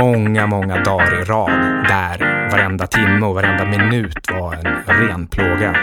många dagar i rad där varenda timme och varenda minut var en ren plåga.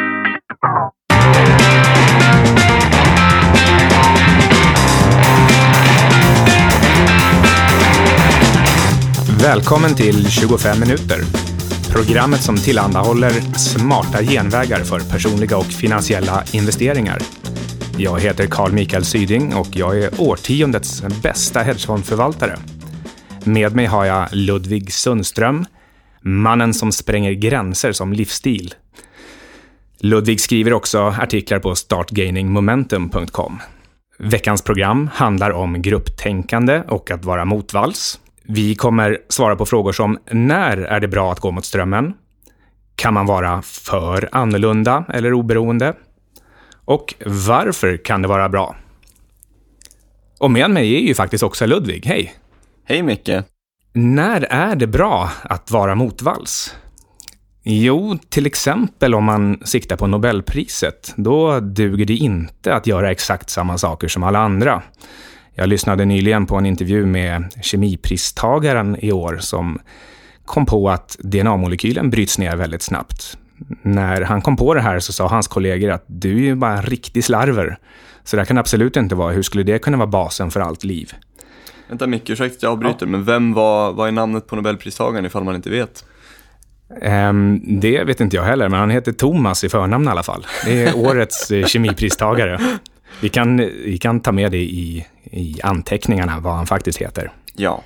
Välkommen till 25 minuter. Programmet som tillhandahåller smarta genvägar för personliga och finansiella investeringar. Jag heter Carl Mikael Syding och jag är årtiondets bästa hedgefondförvaltare. Med mig har jag Ludvig Sundström, mannen som spränger gränser som livsstil. Ludvig skriver också artiklar på startgainingmomentum.com. Veckans program handlar om grupptänkande och att vara motvalls. Vi kommer svara på frågor som: när är det bra att gå mot strömmen? Kan man vara för annorlunda eller oberoende? Och varför kan det vara bra? Och med mig är ju faktiskt också Ludvig. Hej! Hej Micke! När är det bra att vara motvalls? Jo, till exempel om man siktar på Nobelpriset. Då duger det inte att göra exakt samma saker som alla andra. Jag lyssnade nyligen på en intervju med kemipristagaren i år som kom på att DNA-molekylen bryts ner väldigt snabbt. När han kom på det här så sa hans kollegor att du är ju bara en riktig slarver. Så det kan absolut inte vara. Hur skulle det kunna vara basen för allt liv? Vänta Micke, ursäkta jag avbryter, men vem vad är namnet på Nobelpristagaren ifall man inte vet? Det vet inte jag heller, men han heter Thomas i förnamn i alla fall. Det är årets kemipristagare. Vi kan ta med det i anteckningarna vad han faktiskt heter. Ja.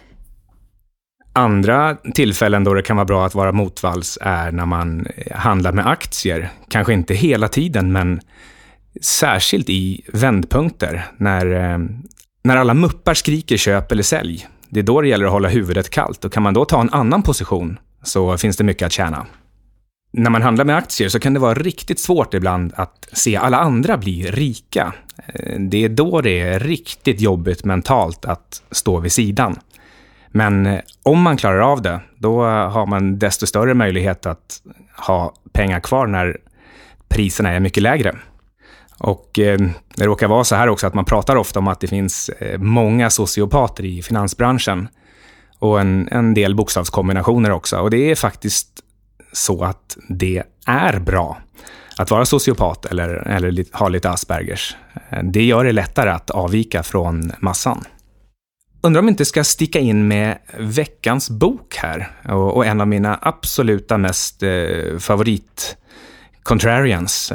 Andra tillfällen då det kan vara bra att vara motvalls är när man handlar med aktier. Kanske inte hela tiden, men särskilt i vändpunkter. När alla muppar skriker köp eller sälj. Det är då det gäller att hålla huvudet kallt. Och kan man då ta en annan position så finns det mycket att tjäna. När man handlar med aktier så kan det vara riktigt svårt ibland att se alla andra bli rika. Det är då det är riktigt jobbigt mentalt att stå vid sidan. Men om man klarar av det, då har man desto större möjlighet att ha pengar kvar när priserna är mycket lägre. Och det råkar vara så här också att man pratar ofta om att det finns många sociopater i finansbranschen. Och en del bokstavskombinationer också. Och det är faktiskt så att det är bra att vara sociopat eller ha lite Aspergers. Det gör det lättare att avvika från massan. Undrar om jag inte ska sticka in med veckans bok här. Och en av mina absoluta mest favorit contrarians.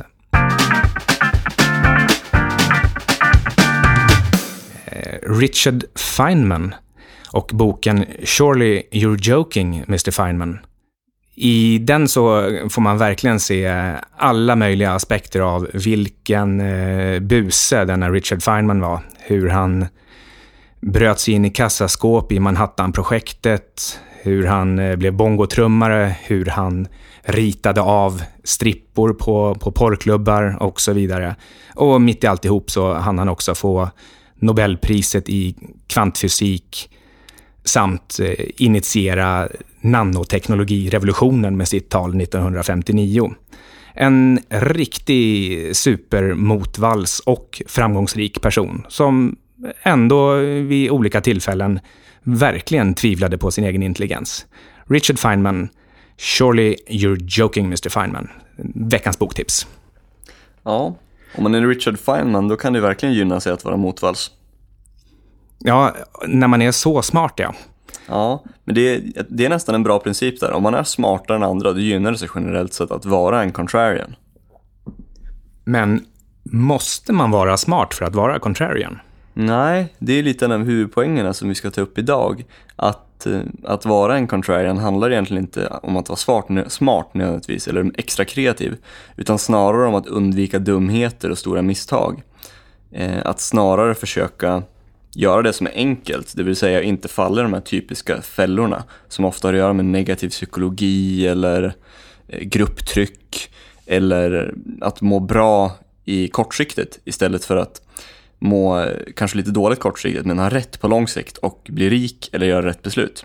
Richard Feynman och boken Surely You're Joking, Mr. Feynman. I den så får man verkligen se alla möjliga aspekter av vilken buse denna Richard Feynman var. Hur han bröt sig in i kassaskåp i Manhattan-projektet, hur han blev bongotrummare, hur han ritade av strippor på porrklubbar och så vidare. Och mitt i alltihop så hann han också få Nobelpriset i kvantfysik samt initiera nanoteknologirevolutionen med sitt tal 1959. En riktig supermotvalls och framgångsrik person som ändå vid olika tillfällen verkligen tvivlade på sin egen intelligens. Richard Feynman, Surely You're Joking, Mr. Feynman. Veckans boktips. Ja, om man är Richard Feynman då kan det verkligen gynna sig att vara motvalls. Ja, när man är så smart, ja. Ja, men det är nästan en bra princip där. Om man är smartare än andra, då gynnar det sig generellt sett att vara en contrarian. Men måste man vara smart för att vara contrarian? Nej, det är lite av huvudpoängerna som vi ska ta upp idag. Att vara en contrarian handlar egentligen inte om att vara smart nödvändigtvis eller extra kreativ, utan snarare om att undvika dumheter och stora misstag. Att snarare försöka göra det som är enkelt, det vill säga inte falla i de här typiska fällorna som ofta har att göra med negativ psykologi eller grupptryck eller att må bra i kortsiktigt istället för att må kanske lite dåligt kortsiktigt men ha rätt på lång sikt och bli rik eller göra rätt beslut.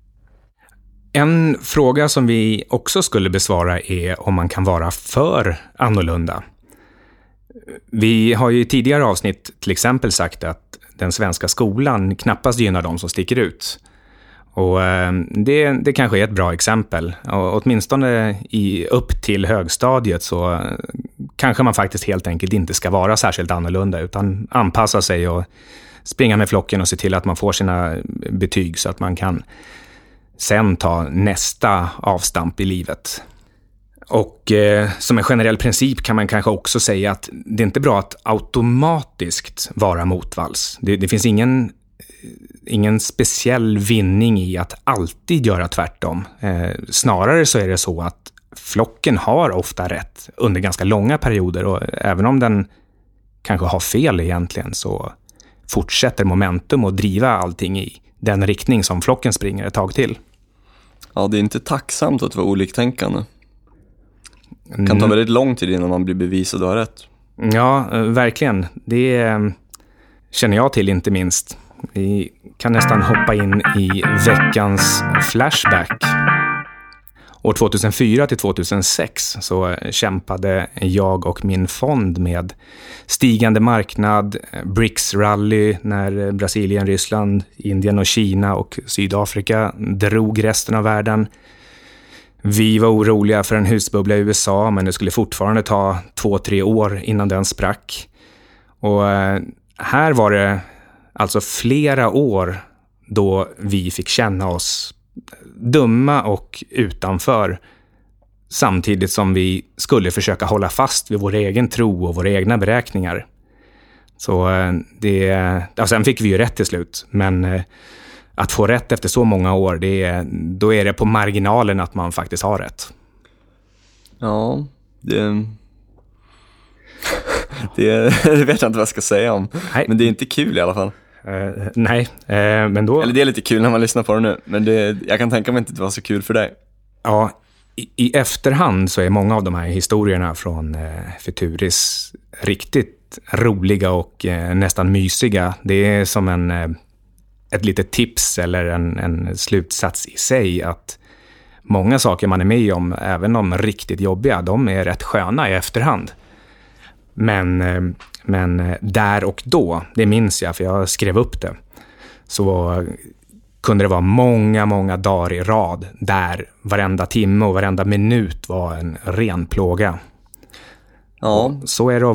En fråga som vi också skulle besvara är om man kan vara för annorlunda. Vi har ju i tidigare avsnitt till exempel sagt att den svenska skolan knappast gynnar de som sticker ut. Och det kanske är ett bra exempel. Och åtminstone upp till högstadiet så kanske man faktiskt helt enkelt inte ska vara särskilt annorlunda utan anpassa sig och springa med flocken och se till att man får sina betyg så att man kan sen ta nästa avstamp i livet. Och som en generell princip kan man kanske också säga att det är inte bra att automatiskt vara motvalls. Det finns ingen speciell vinning i att alltid göra tvärtom. Snarare så är det så att flocken har ofta rätt under ganska långa perioder och även om den kanske har fel egentligen så fortsätter momentum att driva allting i den riktning som flocken springer ett tag till. Ja, det är inte tacksamt att vara oliktänkande. Det kan ta väldigt lång tid innan man blir bevisad att ha rätt. Ja, verkligen. Det känner jag till inte minst. Vi kan nästan hoppa in i veckans flashback. År 2004 till 2006 så kämpade jag och min fond med stigande marknad, BRICS-rally när Brasilien, Ryssland, Indien och Kina och Sydafrika drog resten av världen. Vi var oroliga för en husbubbla i USA men det skulle fortfarande ta 2-3 år innan den sprack. Och här var det alltså flera år då vi fick känna oss dumma och utanför samtidigt som vi skulle försöka hålla fast vid vår egen tro och våra egna beräkningar. Så sen fick vi ju rätt till slut, men att få rätt efter så många år, då är det på marginalen att man faktiskt har rätt. Ja, det vet jag inte vad jag ska säga om. Nej. Men det är inte kul i alla fall. Nej, men då... Eller det är lite kul när man lyssnar på det nu, men jag kan tänka mig inte att det var så kul för dig. Ja, i efterhand så är många av de här historierna från Futuris riktigt roliga och nästan mysiga. Det är som ett litet tips eller en slutsats i sig att många saker man är med om, även de riktigt jobbiga, de är rätt sköna i efterhand. Men där och då, det minns jag för jag skrev upp det, så kunde det vara många dagar i rad där varenda timme och varenda minut var en ren plåga. Ja. Och så är det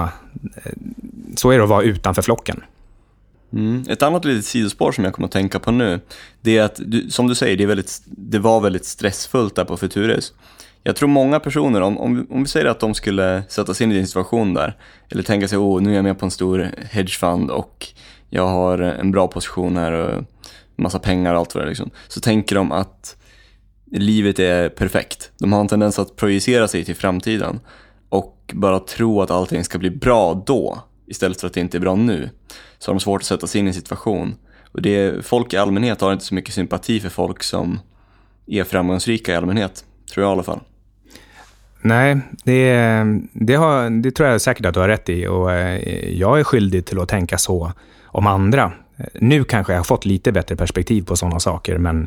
att vara utanför flocken. Ett annat litet sidospår som jag kommer att tänka på nu, det är att, som du säger, det var väldigt stressfullt där på Futuris. Jag tror många personer, om vi säger att de skulle sätta sig in i din situation där, eller tänka sig, nu är jag med på en stor hedgefund och jag har en bra position här och massa pengar och allt vad det är liksom, så tänker de att livet är perfekt. De har en tendens att projicera sig till framtiden och bara tro att allting ska bli bra då, istället för att det inte är bra nu. Så har de svårt att sätta sig in i en situation. Och folk i allmänhet har inte så mycket sympati för folk som är framgångsrika i allmänhet, tror jag i alla fall. Nej, det tror jag säkert att du har rätt i, och jag är skyldig till att tänka så om andra. Nu kanske jag har fått lite bättre perspektiv på sådana saker, men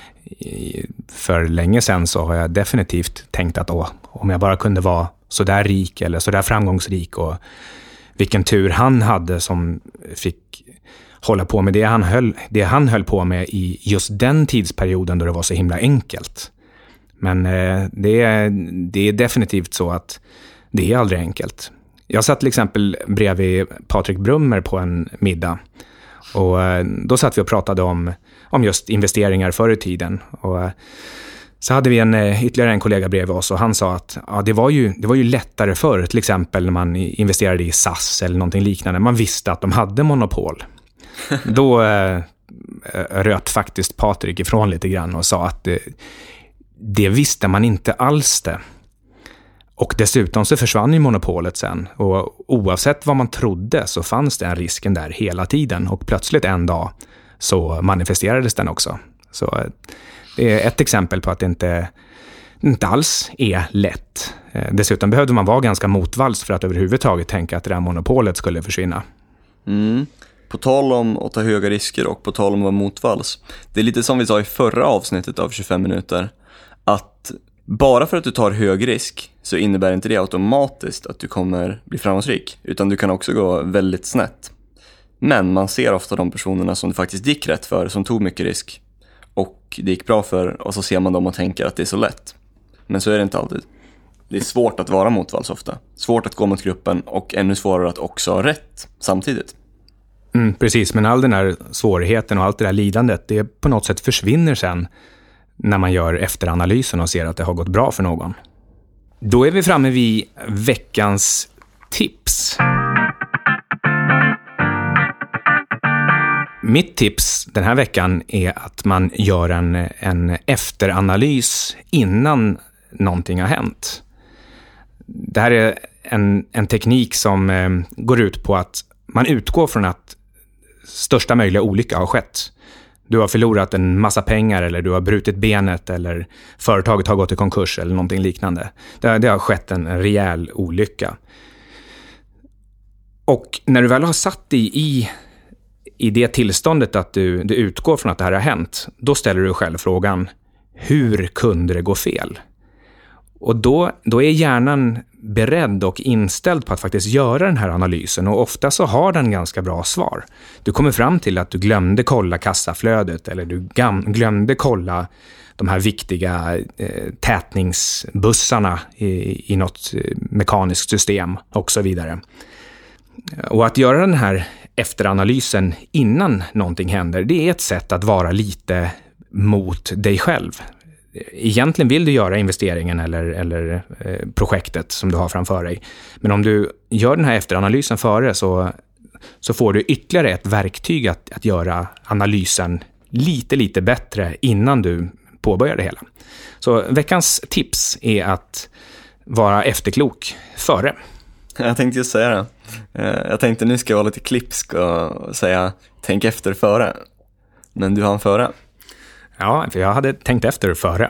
för länge sedan så har jag definitivt tänkt att om jag bara kunde vara så där rik eller så där framgångsrik, och vilken tur han hade som fick hålla på med det han höll på med i just den tidsperioden då det var så himla enkelt. Men det är definitivt så att det är aldrig enkelt. Jag satt till exempel bredvid Patrik Brummer på en middag, och då satt vi och pratade om just investeringar förr i tiden, och så hade vi ytterligare en kollega bredvid oss, och han sa att det var ju lättare förr, till exempel när man investerade i SAS eller någonting liknande. Man visste att de hade monopol. Då röt faktiskt Patrik ifrån lite grann och sa att det visste man inte alls det. Och dessutom så försvann ju monopolet sen, och oavsett vad man trodde så fanns den risken där hela tiden, och plötsligt en dag så manifesterades den också. Så det är ett exempel på att det inte alls är lätt. Dessutom behövde man vara ganska motvalls för att överhuvudtaget tänka att det där monopolet skulle försvinna. På tal om att ta höga risker och på tal om att vara motvalls. Det är lite som vi sa i förra avsnittet av 25 minuter. Att bara för att du tar hög risk så innebär inte det automatiskt att du kommer bli framgångsrik. Utan du kan också gå väldigt snett. Men man ser ofta de personerna som det faktiskt gick rätt för, som tog mycket risk. och det gick bra för, och så ser man dem och tänker att det är så lätt. Men så är det inte alltid. Det är svårt att vara motvalls ofta. Svårt att gå mot gruppen och ännu svårare att också ha rätt samtidigt. Precis, men all den här svårigheten och allt det där lidandet, det på något sätt försvinner sen när man gör efteranalysen och ser att det har gått bra för någon. Då är vi framme vid veckans tips. Mitt tips den här veckan är att man gör en efteranalys innan någonting har hänt. Det här är en teknik som går ut på att man utgår från att största möjliga olycka har skett. Du har förlorat en massa pengar eller du har brutit benet eller företaget har gått i konkurs eller någonting liknande. Det har skett en rejäl olycka. Och när du väl har satt dig i det tillståndet att du utgår från att det här har hänt, då ställer du själv frågan, hur kunde det gå fel? Och då är hjärnan beredd och inställd på att faktiskt göra den här analysen, och ofta så har den ganska bra svar. Du kommer fram till att du glömde kolla kassaflödet eller du glömde kolla de här viktiga tätningsbussarna i något mekaniskt system och så vidare. Och att göra den här efteranalysen innan någonting händer, det är ett sätt att vara lite mot dig själv. Egentligen vill du göra investeringen eller projektet som du har framför dig. Men om du gör den här efteranalysen före så får du ytterligare ett verktyg att göra analysen lite bättre innan du påbörjar det hela. Så veckans tips är att vara efterklok före. Jag tänkte just säga det. Jag tänkte nu ska jag vara lite klipsk och säga tänk efter före. Men du hann före. Ja, för jag hade tänkt efter före.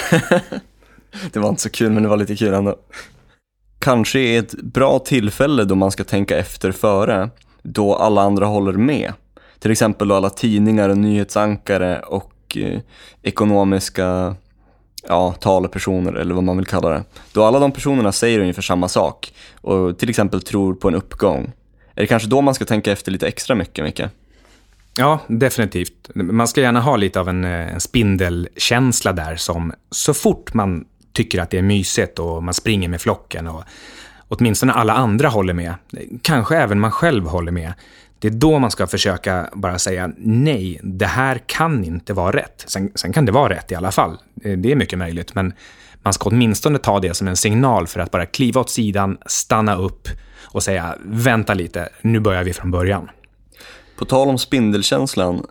Det var inte så kul, men det var lite kul ändå. Kanske är ett bra tillfälle då man ska tänka efter före, då alla andra håller med. Till exempel då alla tidningar och nyhetsankare och ekonomiska talepersoner eller vad man vill kalla det. Då alla de personerna säger ungefär samma sak och till exempel tror på en uppgång. Är det kanske då man ska tänka efter lite extra mycket, Micke? Ja, definitivt. Man ska gärna ha lite av en spindelkänsla där, som så fort man tycker att det är mysigt och man springer med flocken och åtminstone alla andra håller med, kanske även man själv håller med, det är då man ska försöka bara säga nej, det här kan inte vara rätt. Sen kan det vara rätt i alla fall, det är mycket möjligt, men man ska åtminstone ta det som en signal för att bara kliva åt sidan, stanna upp och säga vänta lite, nu börjar vi från början. På tal om spindelkänslan,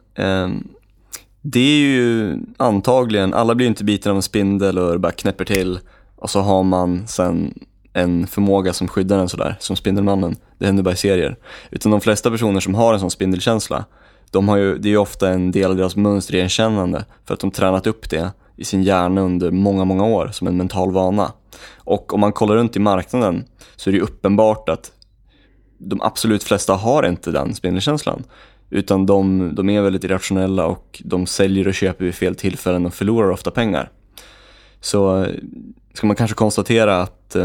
det är ju antagligen, alla blir inte biten av en spindel och bara knäpper till och så har man sen en förmåga som skyddar den sådär, som Spindelmannen. Det händer bara i serier. Utan de flesta personer som har en sån spindelkänsla, det är ju ofta en del av deras mönsterigenkännande för att de tränat upp det i sin hjärna under många år som en mental vana. Och om man kollar runt i marknaden så är det ju uppenbart att de absolut flesta har inte den spindelkänslan, utan de är väldigt irrationella och de säljer och köper vid fel tillfällen och förlorar ofta pengar. Så ska man kanske konstatera att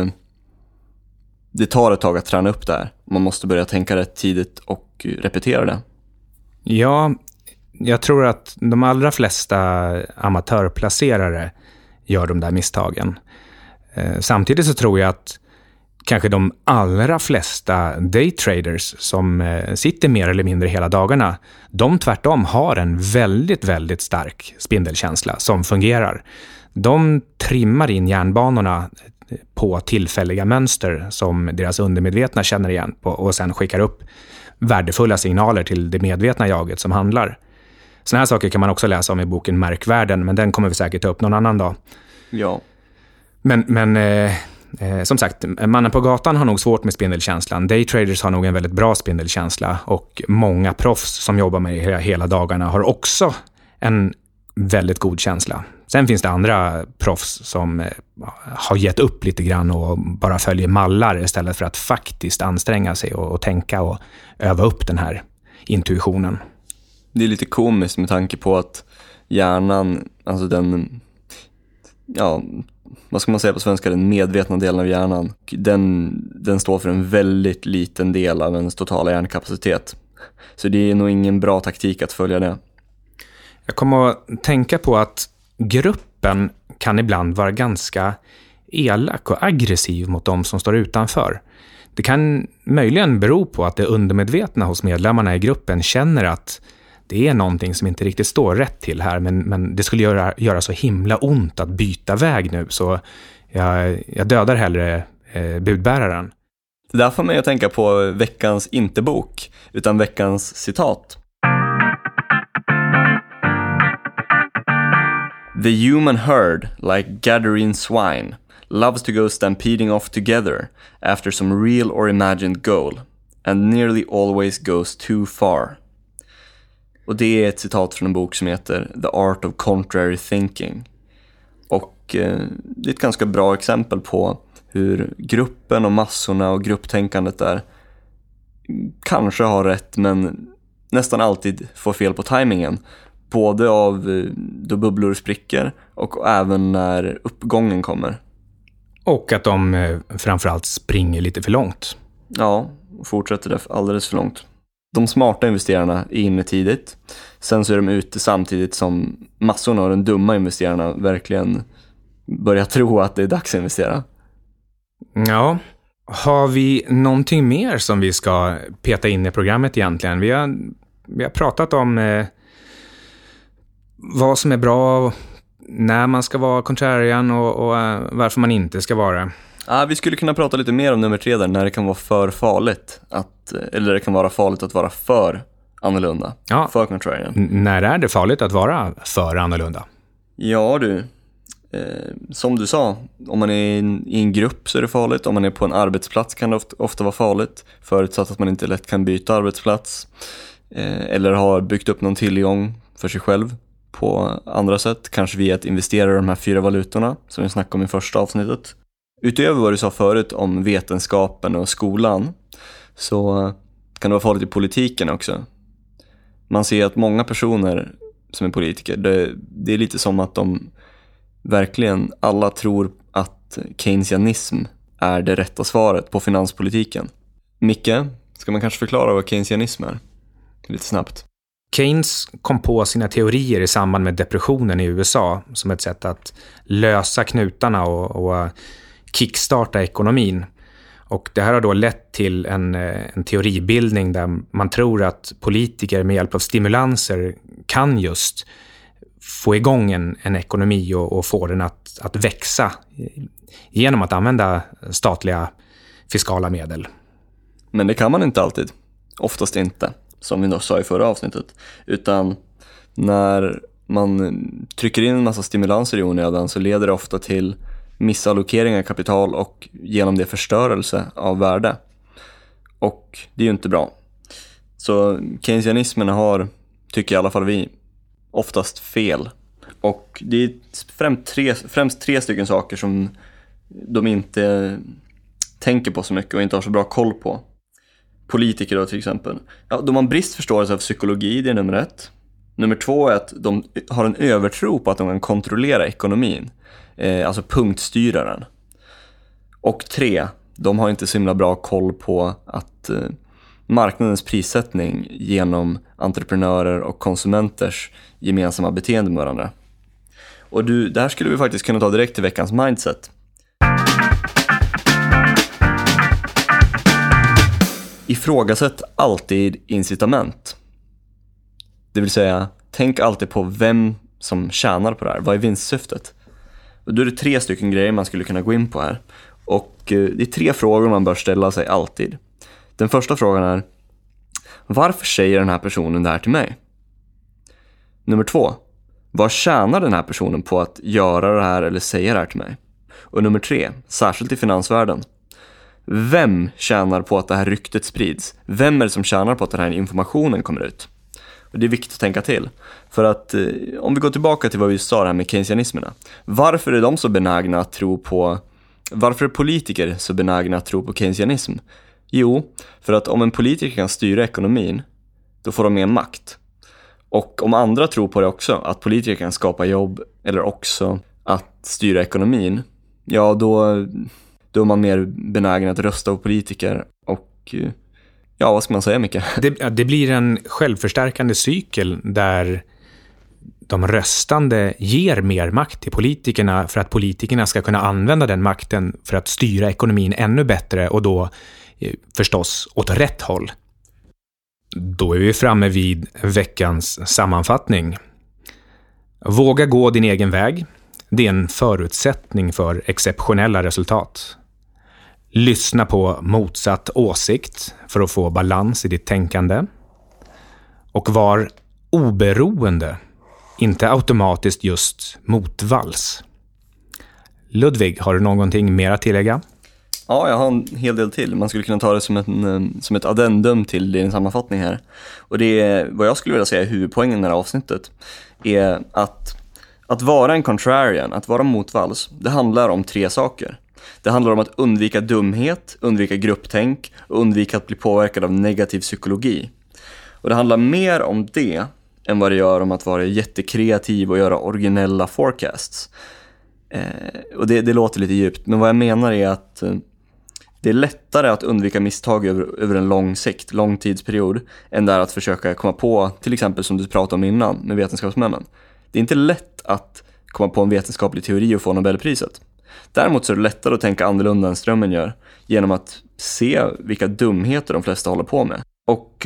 det tar ett tag att träna upp det här. Man måste börja tänka rätt tidigt och repetera det. Ja, jag tror att de allra flesta amatörplacerare gör de där misstagen. Samtidigt så tror jag att kanske de allra flesta daytraders som sitter mer eller mindre hela dagarna, de tvärtom har en väldigt stark spindelkänsla som fungerar. De trimmar in järnbanorna på tillfälliga mönster som deras undermedvetna känner igen på och sen skickar upp värdefulla signaler till det medvetna jaget som handlar. Såna här saker kan man också läsa om i boken Märkvärden, men den kommer vi säkert ta upp någon annan dag. Ja. Men som sagt, mannen på gatan har nog svårt med spindelkänslan. Daytraders har nog en väldigt bra spindelkänsla och många proffs som jobbar med det hela dagarna har också en väldigt god känsla. Sen finns det andra proffs som har gett upp lite grann och bara följer mallar istället för att faktiskt anstränga sig och tänka och öva upp den här intuitionen. Det är lite komiskt med tanke på att hjärnan, alltså den, vad ska man säga på svenska, den medvetna delen av hjärnan, den står för en väldigt liten del av ens totala hjärnkapacitet. Så det är nog ingen bra taktik att följa det. Jag kommer att tänka på att gruppen kan ibland vara ganska elak och aggressiv mot de som står utanför. Det kan möjligen bero på att det undermedvetna hos medlemmarna i gruppen känner att det är någonting som inte riktigt står rätt till här, men det skulle göra så himla ont att byta väg nu, så jag dödar hellre budbäraren. Det där får mig att tänka på veckans inte-bok, utan veckans citat. The human herd, like gathering swine, loves to go stampeding off together after some real or imagined goal, and nearly always goes too far. Och det är ett citat från en bok som heter The Art of Contrary Thinking. Och det är ett ganska bra exempel på hur gruppen och massorna och grupptänkandet där kanske har rätt, men nästan alltid får fel på tajmingen. Både av då bubblor spricker och även när uppgången kommer. Och att de framförallt springer lite för långt. Ja, och fortsätter det alldeles för långt. De smarta investerarna är inne tidigt. Sen så är de ute samtidigt som massorna och de dumma investerarna verkligen börjar tro att det är dags att investera. Ja, har vi någonting mer som vi ska peta in i programmet egentligen? Vi har pratat om vad som är bra, när man ska vara contrarian och varför man inte ska vara. Ja, vi skulle kunna prata lite mer om nummer 3 där, när det kan vara för farligt eller det kan vara farligt att vara för annorlunda, för contrarian. När är det farligt att vara för annorlunda? Ja du, som du sa, om man är i en grupp så är det farligt. Om man är på en arbetsplats kan det ofta vara farligt, förutsatt att man inte lätt kan byta arbetsplats eller har byggt upp någon tillgång för sig själv på andra sätt, kanske via att investera i de här 4 valutorna som vi snackade om i första avsnittet. Utöver vad du sa förut om vetenskapen och skolan, så kan det vara farligt i politiken också. Man ser att många personer som är politiker, det är lite som att de verkligen alla tror att keynesianism är det rätta svaret på finanspolitiken. Micke, ska man kanske förklara vad keynesianism är? Lite snabbt. Keynes kom på sina teorier i samband med depressionen i USA som ett sätt att lösa knutarna och kickstarta ekonomin. Och det här har då lett till en teoribildning där man tror att politiker med hjälp av stimulanser kan just få igång en ekonomi och få den att växa genom att använda statliga fiskala medel. Men det kan man inte alltid. Oftast inte, som vi då sa i förra avsnittet. Utan när man trycker in en massa stimulanser i onödan så leder det ofta till missallokering av kapital och genom det förstörelse av värde. Och det är ju inte bra. Så keynesianismen har, tycker i alla fall vi, oftast fel. Och det är främst tre stycken saker som de inte tänker på så mycket och inte har så bra koll på. Politiker då till exempel. Ja, de har en bristförståelse av psykologi, det är nummer 1. Nummer 2 är att de har en övertro på att de kan kontrollera ekonomin. Alltså punktstyra den. Och 3, de har inte så himla bra koll på att marknadens prissättning genom entreprenörer och konsumenters gemensamma beteende med varandra. Och det här skulle vi faktiskt kunna ta direkt till veckans mindset. Ifrågasätt alltid incitament. Det vill säga, tänk alltid på vem som tjänar på det här. Vad är vinstsyftet? Och då är det 3 stycken grejer man skulle kunna gå in på här. Och det är 3 frågor man bör ställa sig alltid. Den första frågan är: varför säger den här personen det här till mig? Nummer 2: vad tjänar den här personen på att göra det här eller säga det här till mig? Och nummer 3, särskilt i finansvärlden: vem tjänar på att det här ryktet sprids? Vem är det som tjänar på att den här informationen kommer ut? Och det är viktigt att tänka till. För att om vi går tillbaka till vad vi sa här med keynesianismerna. Varför är de så benägna att tro på... Varför är politiker så benägna att tro på keynesianism? Jo, för att om en politiker kan styra ekonomin, då får de mer makt. Och om andra tror på det också, att politiker kan skapa jobb eller också att styra ekonomin, ja då är man mer benägen att rösta på politiker och... Ja, vad ska man säga, Micke? Det blir en självförstärkande cykel där de röstande ger mer makt till politikerna för att politikerna ska kunna använda den makten för att styra ekonomin ännu bättre och då förstås åt rätt håll. Då är vi framme vid veckans sammanfattning. Våga gå din egen väg. Det är en förutsättning för exceptionella resultat. Lyssna på motsatt åsikt för att få balans i ditt tänkande. Och var oberoende, inte automatiskt just motvalls. Ludvig, har du någonting mer att tillägga? Ja, jag har en hel del till. Man skulle kunna ta det som ett addendum till din sammanfattning här. Och det är vad jag skulle vilja säga huvudpoängen i det här avsnittet är att vara en contrarian, att vara motvalls, det handlar om 3 saker. Det handlar om att undvika dumhet, undvika grupptänk och undvika att bli påverkad av negativ psykologi. Och det handlar mer om det än vad det gör om att vara jättekreativ och göra originella forecasts. Och det låter lite djupt, men vad jag menar är att det är lättare att undvika misstag över en lång tidsperiod än där att försöka komma på, till exempel som du pratade om innan med vetenskapsmännen. Det är inte lätt att komma på en vetenskaplig teori och få Nobelpriset. Däremot så är det lättare att tänka annorlunda än strömmen gör genom att se vilka dumheter de flesta håller på med. Och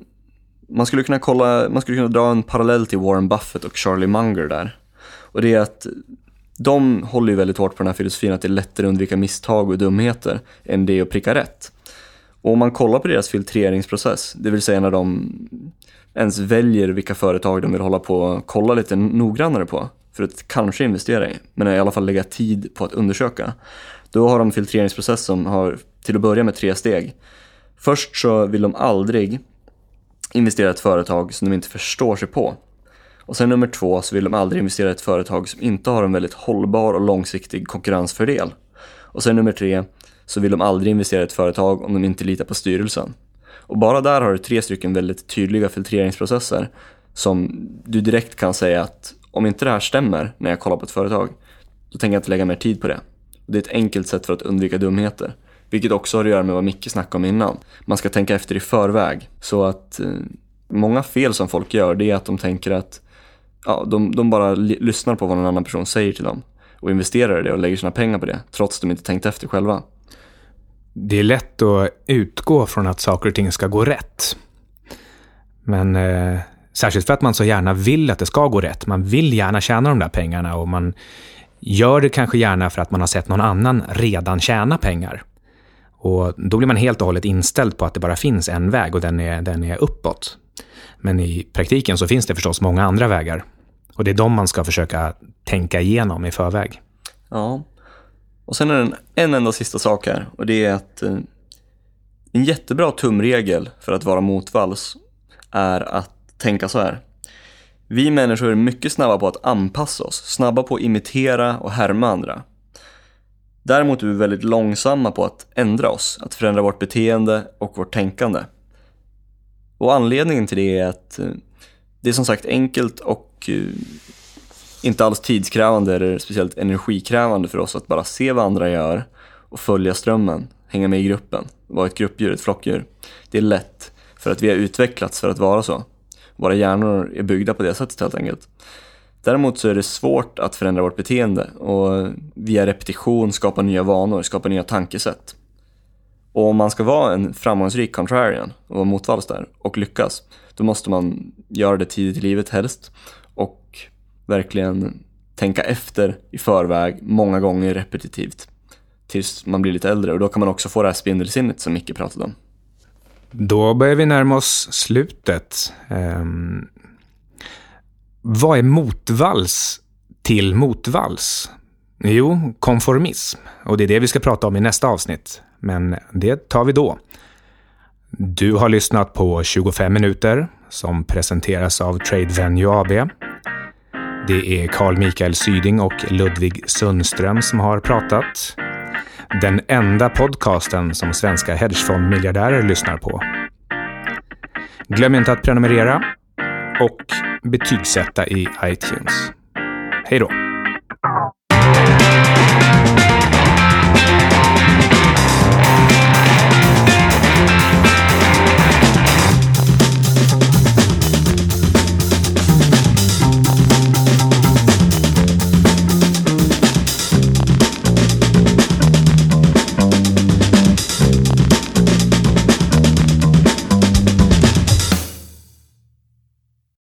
man skulle kunna dra en parallell till Warren Buffett och Charlie Munger där. Och det är att de håller ju väldigt hårt på den här filosofin att det är lättare att undvika misstag och dumheter än det att pricka rätt. Och om man kollar på deras filtreringsprocess, det vill säga när de ens väljer vilka företag de vill hålla på och kolla lite noggrannare på för att kanske investera i, men i alla fall lägga tid på att undersöka. Då har de en filtreringsprocess som har till att börja med 3 steg. Först så vill de aldrig investera i ett företag som de inte förstår sig på. Och sen nummer 2 så vill de aldrig investera i ett företag som inte har en väldigt hållbar och långsiktig konkurrensfördel. Och sen nummer 3 så vill de aldrig investera i ett företag om de inte litar på styrelsen. Och bara där har du 3 stycken väldigt tydliga filtreringsprocesser som du direkt kan säga att om inte det här stämmer när jag kollar på ett företag, då tänker jag inte lägga mer tid på det. Och det är ett enkelt sätt för att undvika dumheter. Vilket också har att göra med vad Micke snackade om innan. Man ska tänka efter i förväg. Så att många fel som folk gör, det är att de tänker att de bara lyssnar på vad någon annan person säger till dem och investerar i det och lägger sina pengar på det, trots att de inte tänkt efter själva. Det är lätt att utgå från att saker och ting ska gå rätt. Men särskilt för att man så gärna vill att det ska gå rätt. Man vill gärna tjäna de där pengarna och man gör det kanske gärna för att man har sett någon annan redan tjäna pengar. Och då blir man helt och hållet inställd på att det bara finns en väg och den är uppåt. Men i praktiken så finns det förstås många andra vägar. Och det är de man ska försöka tänka igenom i förväg. Ja, och sen är det en enda sista sak här. Och det är att en jättebra tumregel för att vara motvalls är att tänka så här. Vi människor är mycket snabba på att anpassa oss. Snabba på att imitera och härma andra. Däremot är vi väldigt långsamma på att ändra oss. Att förändra vårt beteende och vårt tänkande. Och anledningen till det är att det är som sagt enkelt och inte alls tidskrävande eller speciellt energikrävande för oss att bara se vad andra gör och följa strömmen, hänga med i gruppen, vara ett gruppdjur, ett flockdjur. Det är lätt för att vi har utvecklats för att vara så. Våra hjärnor är byggda på det sättet helt enkelt. Däremot så är det svårt att förändra vårt beteende och via repetition skapa nya vanor, skapa nya tankesätt. Och om man ska vara en framgångsrik contrarian och vara motvalls där och lyckas, då måste man göra det tidigt i livet helst och verkligen tänka efter i förväg många gånger repetitivt tills man blir lite äldre. Och då kan man också få det här spindelsinnet som Micke pratade om. Då börjar vi närma oss slutet. Vad är motvalls till motvalls? Jo, konformism. Och det är det vi ska prata om i nästa avsnitt. Men det tar vi då. Du har lyssnat på 25 minuter som presenteras av Trade Venue AB. Det är Carl Mikael Syding och Ludvig Sundström som har pratat. Den enda podcasten som svenska hedgefondmiljardärer lyssnar på. Glöm inte att prenumerera och betygsätta i iTunes. Hej då!